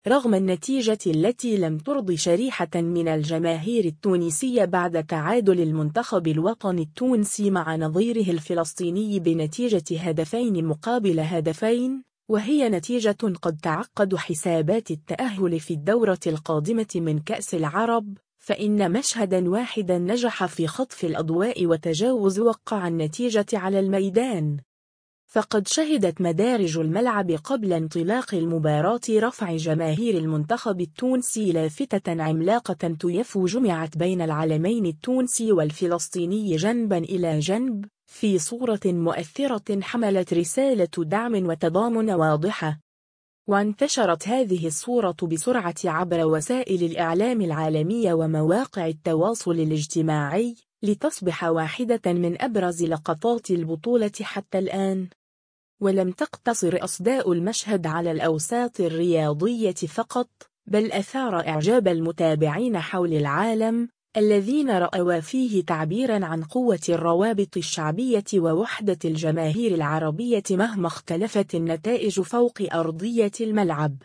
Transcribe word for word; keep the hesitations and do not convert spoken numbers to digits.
رغم النتيجة التي لم ترضي شريحة من الجماهير التونسية بعد تعادل المنتخب الوطني التونسي مع نظيره الفلسطيني بنتيجة هدفين مقابل هدفين، وهي نتيجة قد تعقد حسابات التأهل في الدورة القادمة من كأس العرب، فإن مشهدا واحدا نجح في خطف الأضواء وتجاوز وقع النتيجة على الميدان. فقد شهدت مدارج الملعب قبل انطلاق المباراة رفع جماهير المنتخب التونسي لافتة عملاقة تيف جمعت بين العلمين التونسي والفلسطيني جنبا إلى جنب، في صورة مؤثرة حملت رسالة دعم وتضامن واضحة. وانتشرت هذه الصورة بسرعة عبر وسائل الإعلام العالمية ومواقع التواصل الاجتماعي، لتصبح واحدة من أبرز لقطات البطولة حتى الآن. ولم تقتصر أصداء المشهد على الأوساط الرياضية فقط، بل أثار إعجاب المتابعين حول العالم، الذين رأوا فيه تعبيرا عن قوة الروابط الشعبية ووحدة الجماهير العربية مهما اختلفت النتائج فوق أرضية الملعب.